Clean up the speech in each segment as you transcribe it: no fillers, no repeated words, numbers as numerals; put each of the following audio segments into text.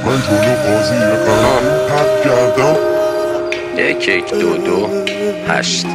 من جلو قاضی قرم پرد کردم 1122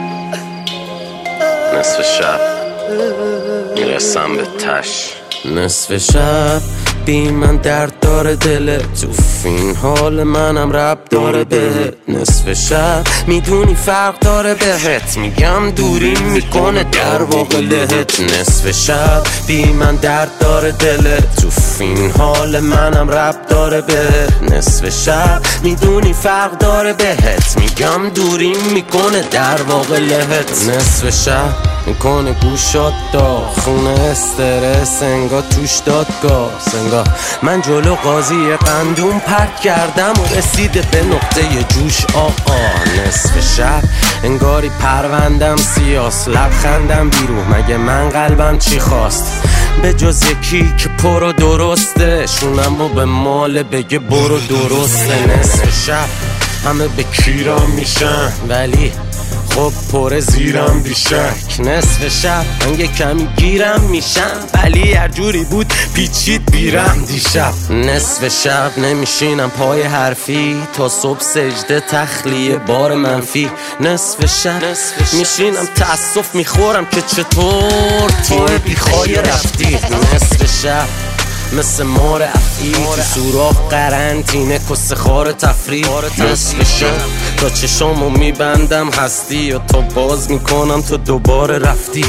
نصف شب میرسم به تش. نصف شب بی من درد داره دلت، تو این حال منم رب داره بهت. نصف شب میدونی فرق داره بهت، میگم دوریم میکنه در واقع لهت. نصف شب بی من درد داره دلت، تو این حال منم رب داره بهت. نصف شب میدونی فرق داره بهت، میگم دوریم میکنه در واقع لهت. نصف شب میکنه گوشات داغ، خونه استرس انگار توش دادگاه. انگار من جلو قاضی قندون پرت کردم و رسیده به نقطه جوش آقا. نصف شب انگاری پروندم سیاس، لبخندم بیرون مگه من قلبم چی خواست؟ به جز یکی که پر و درسته، شونم و به مال بگه برو درسته. نصف شب همه به کیرام میشن ولی خب پر زیرم بیشک. نصف شب من یه کمی گیرم میشم ولی هر جوری بود پیچید بیرم دیشب. نصف شب نمیشینم پای حرفی تا صبح سجده تخلیه بار منفی. نصف شب میشینم تأسف میخورم که چطور تو بیخوای رفتی. نصف شب مثل مار افعی تو سوراخ قرنطینه کس خار تفریح. نصف شب تا چشامو میبندم هستی و تا باز میکنم تو دوباره رفتی.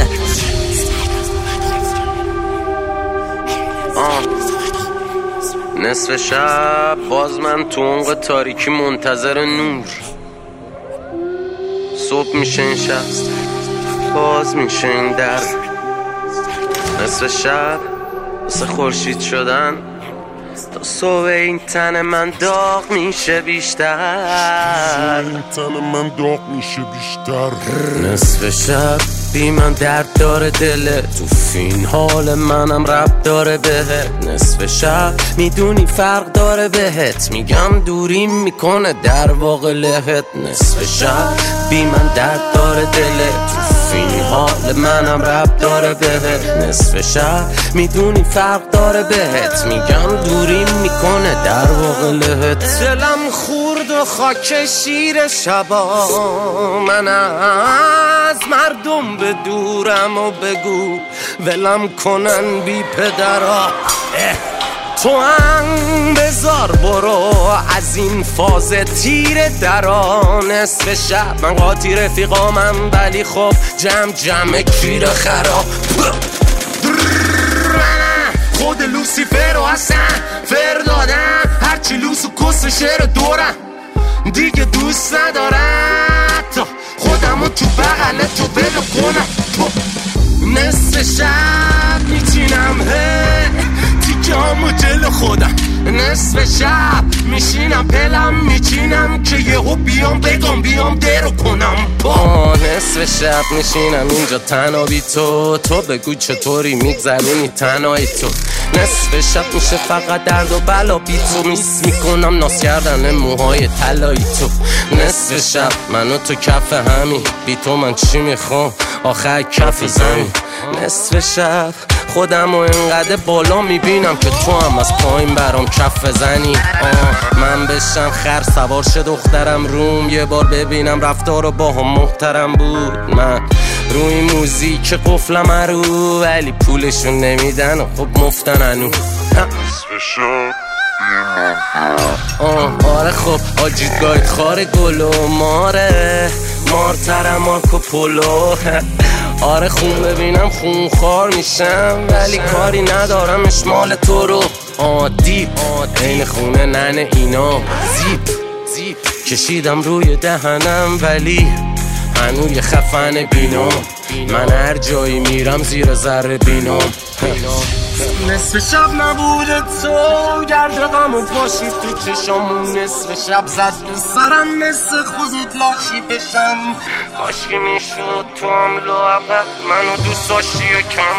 نصف شب باز من تو عمق تاریکی منتظر نور. صبح میشه این شب باز میشه این در. نصف شب واسه خورشید شدن تا صبح این تن من داغ میشه بیشتر. نصف شب بی من درد داره دلت، تو این حال منم رب داره بهت. نصف شب میدونی فرق داره بهت، میگم دوریم میکنه در واقع لهت. نصف شب بی من درد داره دلت، تو این حال منم رب داره بهت. نصف شب میدونی فرق داره بهت، میگم دوریم میکنه در واقع لهت. دلم خورد و خاک شیر شبا، من از مردم به دورم و بگو ولم کنن بی پدرا. تو هم بذار برو از این فاز تیر درا. نصف شب من قاطی رفیقامم ولی خب جمع کیر خراب. خود لوسیفر رو اصلا فر دادم، هرچی لوس و کس شعر دورم دیگه دوست ندارم، تا خودمو تو بغل تو بلو کنم. نصف شب میچینم تیکامو جلو خودم. نصف شب میشینم پلم میچینم که یهو بیام بگم بیام درو کنم. نصف شب میشینم اینجا تنها بی تو بگو چطوری میگذرونی تنهایی تو. نصف شب میشه فقط درد و بلا بی تو، میس میکنم ناز کردن موهای طلایی تو. نصف شب منو تو کف همین، بی تو من چی میخوام آخر کف زمین. نصف شب خودمو اینقدر بالا میبینم که تو هم از پایین برام کف بزنی. من بشم خر سوار شه دخترم روم، یه بار ببینم رفتار با هم محترم بود. من روی موزیک قفلم رو ولی پولشون نمیدن و خب مفتن هنو. آره خب آجید گاید خار گلو ماره مارترم مارکو پولو. آره خون ببینم خون خار میشم ولی کاری ندارم اشمال تو رو. دیپ این خونه ننه اینا زیپ کشیدم روی دهنم ولی هنوی خفن بینام. من هر جایی میرم زیر ذره بینام. نصف شب نبوده تو گرد غمو پاشید تو چشامون. نصف شب زد به سرم مثل خودت لاشی بشم. کاشکی میشد تو هم لااقل منو دوست داشتی یکم.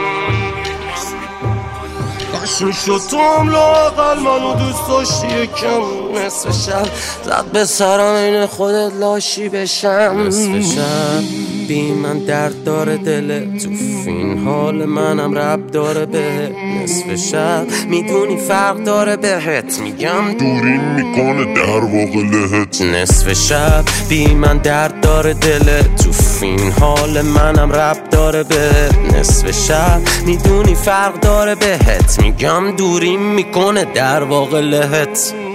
کاش میشد تو هم لااقل منو دوست داشتی یکم. نصف شب زد به سرم این خودت لاشی بشم. نصف شب بی من درد داره دلت، تو این حال منم رب داره بهت. نصف شب میدونی فرق داره بهت، میگم دوریم میکنه در واقع لهت. نصف شب بی من درد داره دلت، تو این حال منم رب داره بهت. نصف شب میدونی فرق داره بهت، میگم دوریم میکنه در واقع لهت.